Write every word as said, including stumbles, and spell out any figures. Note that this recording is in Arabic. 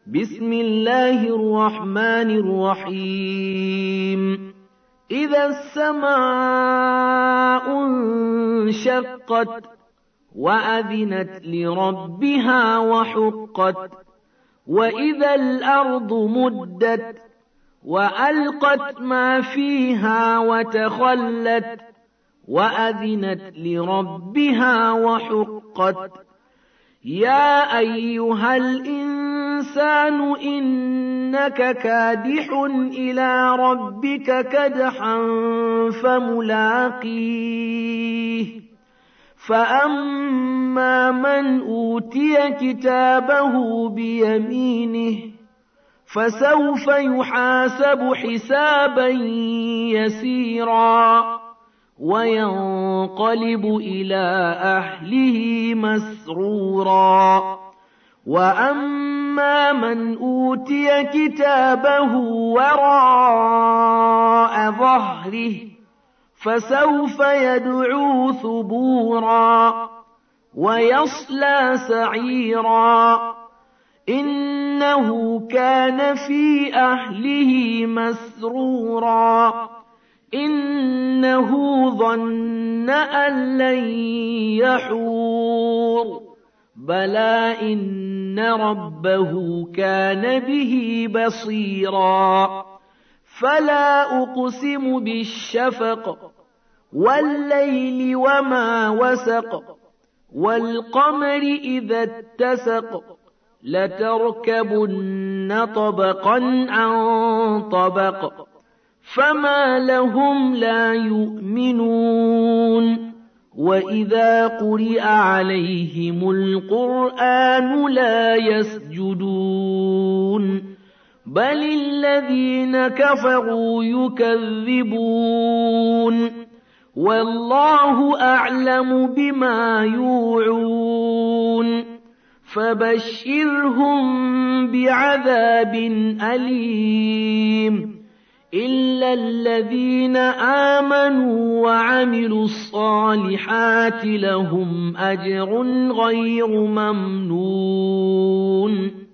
بسم الله الرحمن الرحيم إذا السماء انشقت وأذنت لربها وحقت وإذا الأرض مدت وألقت ما فيها وتخلت وأذنت لربها وحقت يا أيها الإنسان إنك كادح إلى ربك كدحا فملاقيه فأما من أوتي كتابه بيمينه فسوف يحاسب حسابا يسيرا وينقلب إلى أهله مسرورا وأما من أوتي كتابه وراء ظهره فسوف يدعو ثبورا ويصلى سعيرا إنه كان في أهله مسرورا إنه ظن أن لن يحور بلى إن ربه كان به بصيرا فلا أقسم بالشفق والليل وما وسق والقمر إذا اتسق لتركبن طبقا عن طبق فما لهم لا يؤمنون وإذا قرئ عليهم القرآن لا يسجدون بل الذين كفروا يكذبون والله أعلم بما يوعون فبشرهم بعذاب أليم إلا الذين آمنوا وعملوا الصالحات لهم أجر غير ممنون